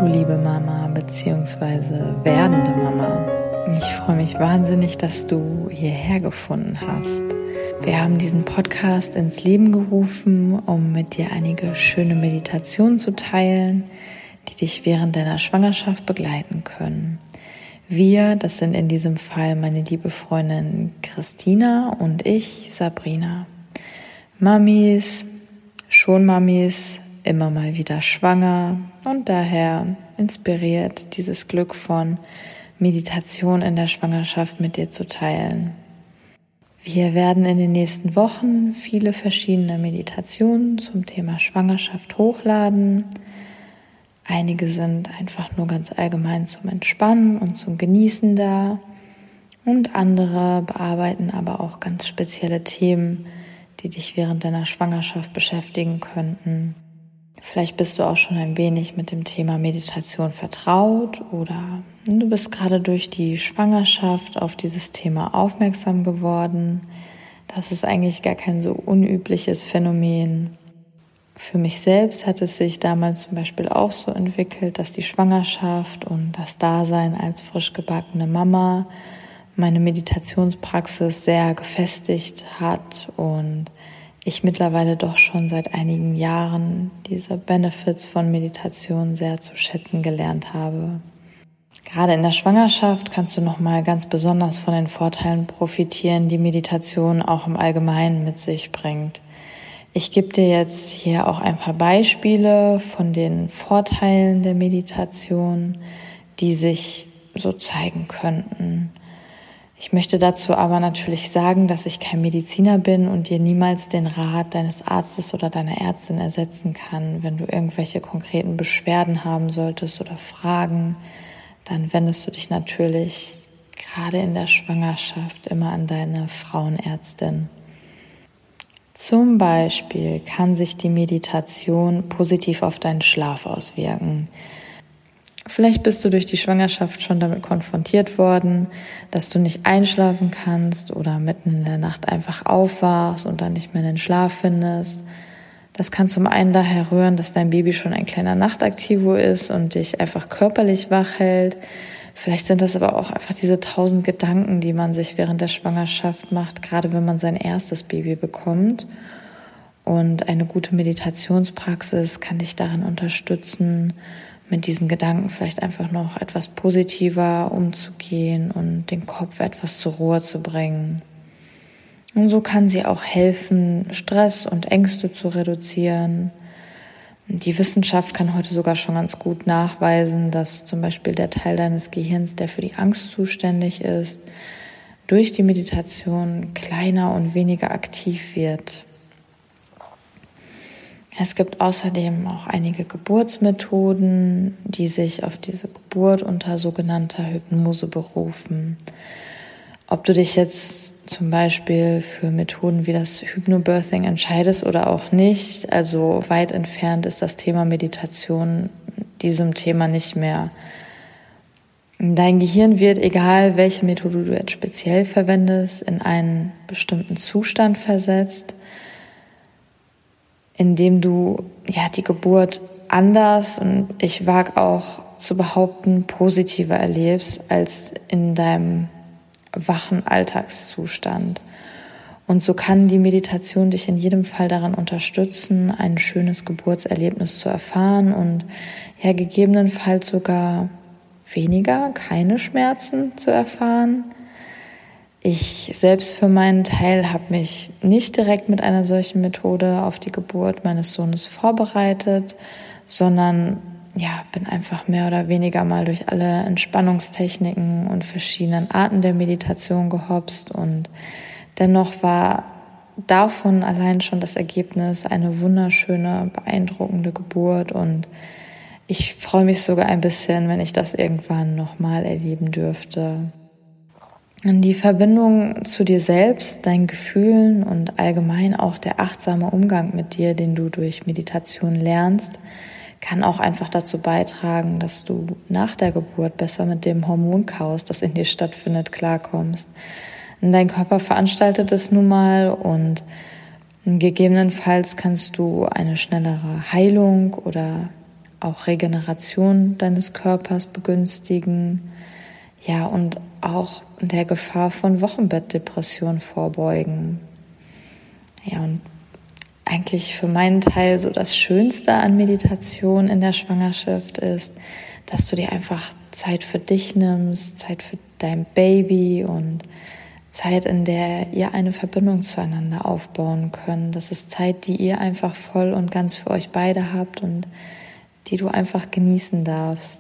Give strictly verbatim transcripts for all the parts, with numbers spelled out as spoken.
du liebe Mama bzw. werdende Mama. Ich freue mich wahnsinnig, dass du hierher gefunden hast. Wir haben diesen Podcast ins Leben gerufen, um mit dir einige schöne Meditationen zu teilen, die dich während deiner Schwangerschaft begleiten können. Wir, das sind in diesem Fall meine liebe Freundin Christina und ich, Sabrina. Mamis, schon Mamis, immer mal wieder schwanger und daher inspiriert, dieses Glück von Meditation in der Schwangerschaft mit dir zu teilen. Wir werden in den nächsten Wochen viele verschiedene Meditationen zum Thema Schwangerschaft hochladen. Einige sind einfach nur ganz allgemein zum Entspannen und zum Genießen da und andere bearbeiten aber auch ganz spezielle Themen, die dich während deiner Schwangerschaft beschäftigen könnten. Vielleicht bist du auch schon ein wenig mit dem Thema Meditation vertraut oder du bist gerade durch die Schwangerschaft auf dieses Thema aufmerksam geworden. Das ist eigentlich gar kein so unübliches Phänomen. Für mich selbst hat es sich damals zum Beispiel auch so entwickelt, dass die Schwangerschaft und das Dasein als frisch gebackene Mama meine Meditationspraxis sehr gefestigt hat und ich mittlerweile doch schon seit einigen Jahren diese Benefits von Meditation sehr zu schätzen gelernt habe. Gerade in der Schwangerschaft kannst du nochmal ganz besonders von den Vorteilen profitieren, die Meditation auch im Allgemeinen mit sich bringt. Ich gebe dir jetzt hier auch ein paar Beispiele von den Vorteilen der Meditation, die sich so zeigen könnten. Ich möchte dazu aber natürlich sagen, dass ich kein Mediziner bin und dir niemals den Rat deines Arztes oder deiner Ärztin ersetzen kann. Wenn du irgendwelche konkreten Beschwerden haben solltest oder Fragen, dann wendest du dich natürlich gerade in der Schwangerschaft immer an deine Frauenärztin. Zum Beispiel kann sich die Meditation positiv auf deinen Schlaf auswirken. Vielleicht bist du durch die Schwangerschaft schon damit konfrontiert worden, dass du nicht einschlafen kannst oder mitten in der Nacht einfach aufwachst und dann nicht mehr in den Schlaf findest. Das kann zum einen daher rühren, dass dein Baby schon ein kleiner Nachtaktivo ist und dich einfach körperlich wach hält. Vielleicht sind das aber auch einfach diese tausend Gedanken, die man sich während der Schwangerschaft macht, gerade wenn man sein erstes Baby bekommt. Und eine gute Meditationspraxis kann dich darin unterstützen, mit diesen Gedanken vielleicht einfach noch etwas positiver umzugehen und den Kopf etwas zur Ruhe zu bringen. Und so kann sie auch helfen, Stress und Ängste zu reduzieren. Die Wissenschaft kann heute sogar schon ganz gut nachweisen, dass zum Beispiel der Teil deines Gehirns, der für die Angst zuständig ist, durch die Meditation kleiner und weniger aktiv wird. Es gibt außerdem auch einige Geburtsmethoden, die sich auf diese Geburt unter sogenannter Hypnose berufen. Ob du dich jetzt zum Beispiel für Methoden wie das Hypnobirthing entscheidest oder auch nicht, also weit entfernt ist das Thema Meditation diesem Thema nicht mehr. Dein Gehirn wird, egal welche Methode du jetzt speziell verwendest, in einen bestimmten Zustand versetzt, indem du ja die Geburt anders und ich wage auch zu behaupten positiver erlebst als in deinem wachen Alltagszustand. Und so kann die Meditation dich in jedem Fall daran unterstützen, ein schönes Geburtserlebnis zu erfahren und ja gegebenenfalls sogar weniger, keine Schmerzen zu erfahren. Ich selbst für meinen Teil habe mich nicht direkt mit einer solchen Methode auf die Geburt meines Sohnes vorbereitet, sondern ja, bin einfach mehr oder weniger mal durch alle Entspannungstechniken und verschiedenen Arten der Meditation gehopst und dennoch war davon allein schon das Ergebnis eine wunderschöne, beeindruckende Geburt und ich freue mich sogar ein bisschen, wenn ich das irgendwann nochmal erleben dürfte. Und die Verbindung zu dir selbst, deinen Gefühlen und allgemein auch der achtsame Umgang mit dir, den du durch Meditation lernst, kann auch einfach dazu beitragen, dass du nach der Geburt besser mit dem Hormonchaos, das in dir stattfindet, klarkommst. Und dein Körper veranstaltet es nun mal und gegebenenfalls kannst du eine schnellere Heilung oder auch Regeneration deines Körpers begünstigen, ja, und auch der Gefahr von Wochenbettdepression vorbeugen. Ja, und eigentlich für meinen Teil so das Schönste an Meditation in der Schwangerschaft ist, dass du dir einfach Zeit für dich nimmst, Zeit für dein Baby und Zeit, in der ihr eine Verbindung zueinander aufbauen könnt. Das ist Zeit, die ihr einfach voll und ganz für euch beide habt und die du einfach genießen darfst.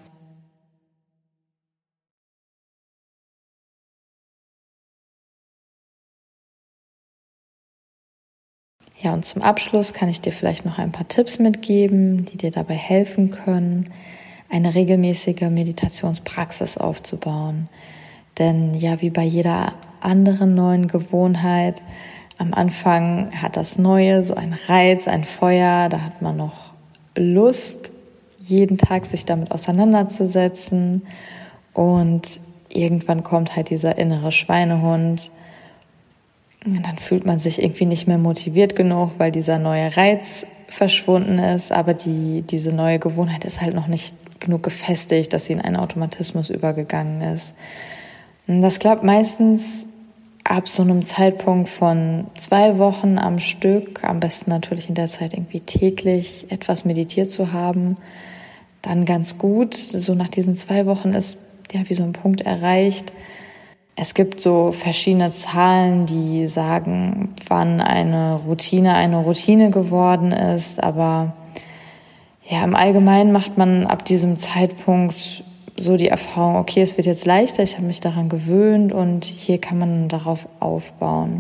Ja, und zum Abschluss kann ich dir vielleicht noch ein paar Tipps mitgeben, die dir dabei helfen können, eine regelmäßige Meditationspraxis aufzubauen. Denn ja, wie bei jeder anderen neuen Gewohnheit, am Anfang hat das Neue so einen Reiz, ein Feuer, da hat man noch Lust, jeden Tag sich damit auseinanderzusetzen. Und irgendwann kommt halt dieser innere Schweinehund. Und dann fühlt man sich irgendwie nicht mehr motiviert genug, weil dieser neue Reiz verschwunden ist. Aber die, diese neue Gewohnheit ist halt noch nicht genug gefestigt, dass sie in einen Automatismus übergegangen ist. Und das klappt meistens ab so einem Zeitpunkt von zwei Wochen am Stück, am besten natürlich in der Zeit irgendwie täglich etwas meditiert zu haben, dann ganz gut. So nach diesen zwei Wochen ist ja wie so ein Punkt erreicht. Es gibt so verschiedene Zahlen, die sagen, wann eine Routine eine Routine geworden ist, aber ja, im Allgemeinen macht man ab diesem Zeitpunkt so die Erfahrung, okay, es wird jetzt leichter, ich habe mich daran gewöhnt und hier kann man darauf aufbauen.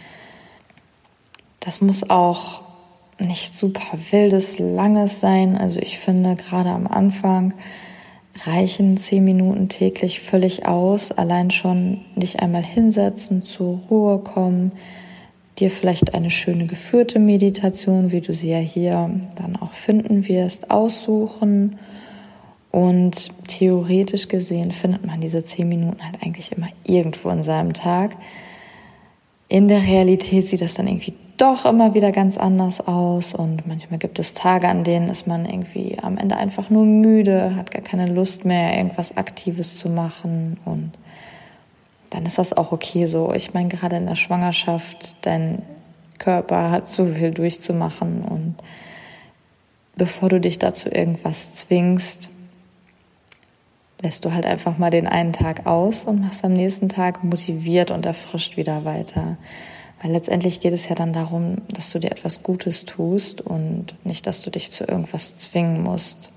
Das muss auch nicht super wildes, langes sein. Also ich finde, gerade am Anfang reichen zehn Minuten täglich völlig aus. Allein schon dich einmal hinsetzen, zur Ruhe kommen, dir vielleicht eine schöne geführte Meditation, wie du sie ja hier dann auch finden wirst, aussuchen. Und theoretisch gesehen findet man diese zehn Minuten halt eigentlich immer irgendwo in seinem Tag. In der Realität sieht das dann irgendwie doch immer wieder ganz anders aus und manchmal gibt es Tage, an denen ist man irgendwie am Ende einfach nur müde, hat gar keine Lust mehr, irgendwas Aktives zu machen und dann ist das auch okay so. Ich meine, gerade in der Schwangerschaft, dein Körper hat so viel durchzumachen und bevor du dich dazu irgendwas zwingst, lässt du halt einfach mal den einen Tag aus und machst am nächsten Tag motiviert und erfrischt wieder weiter. Weil letztendlich geht es ja dann darum, dass du dir etwas Gutes tust und nicht, dass du dich zu irgendwas zwingen musst.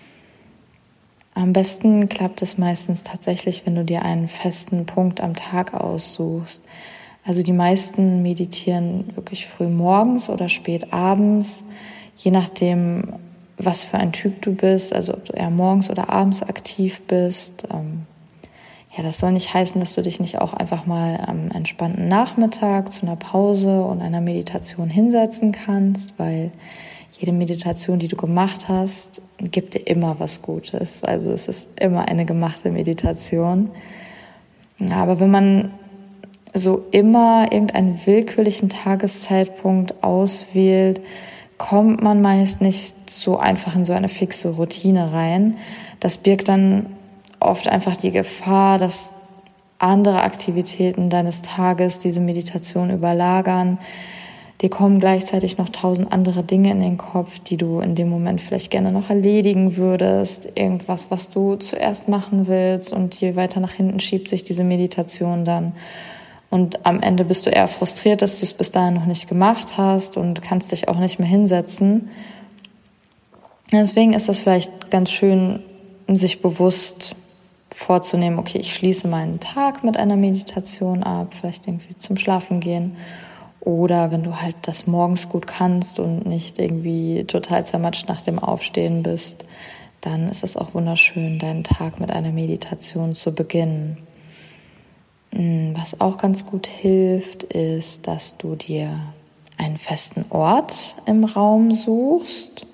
Am besten klappt es meistens tatsächlich, wenn du dir einen festen Punkt am Tag aussuchst. Also die meisten meditieren wirklich früh morgens oder spät abends, je nachdem, was für ein Typ du bist, also ob du eher morgens oder abends aktiv bist. Ähm, ja, das soll nicht heißen, dass du dich nicht auch einfach mal am entspannten Nachmittag zu einer Pause und einer Meditation hinsetzen kannst, weil jede Meditation, die du gemacht hast, gibt dir immer was Gutes. Also es ist immer eine gemachte Meditation. Aber wenn man so immer irgendeinen willkürlichen Tageszeitpunkt auswählt, kommt man meist nicht so einfach in so eine fixe Routine rein. Das birgt dann oft einfach die Gefahr, dass andere Aktivitäten deines Tages diese Meditation überlagern. Dir kommen gleichzeitig noch tausend andere Dinge in den Kopf, die du in dem Moment vielleicht gerne noch erledigen würdest. Irgendwas, was du zuerst machen willst und je weiter nach hinten schiebt sich diese Meditation dann. Und am Ende bist du eher frustriert, dass du es bis dahin noch nicht gemacht hast und kannst dich auch nicht mehr hinsetzen. Deswegen ist das vielleicht ganz schön, sich bewusst vorzunehmen, okay, ich schließe meinen Tag mit einer Meditation ab, vielleicht irgendwie zum Schlafen gehen. Oder wenn du halt das morgens gut kannst und nicht irgendwie total zermatscht nach dem Aufstehen bist, dann ist es auch wunderschön, deinen Tag mit einer Meditation zu beginnen. Was auch ganz gut hilft, ist, dass du dir einen festen Ort im Raum suchst.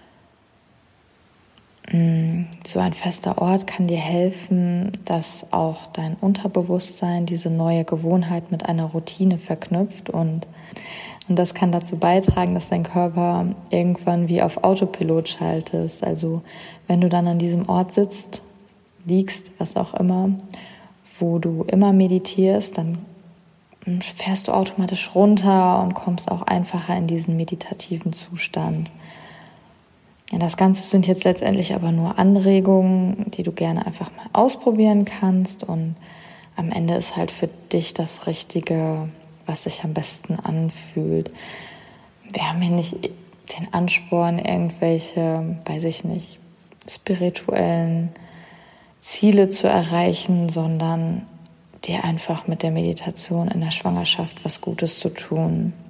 So ein fester Ort kann dir helfen, dass auch dein Unterbewusstsein diese neue Gewohnheit mit einer Routine verknüpft und Und das kann dazu beitragen, dass dein Körper irgendwann wie auf Autopilot schaltet. Also wenn du dann an diesem Ort sitzt, liegst, was auch immer, wo du immer meditierst, dann fährst du automatisch runter und kommst auch einfacher in diesen meditativen Zustand. Ja, das Ganze sind jetzt letztendlich aber nur Anregungen, die du gerne einfach mal ausprobieren kannst, und am Ende ist halt für dich das Richtige, was sich am besten anfühlt. Wir haben hier nicht den Ansporn, irgendwelche, weiß ich nicht, spirituellen Ziele zu erreichen, sondern dir einfach mit der Meditation in der Schwangerschaft was Gutes zu tun.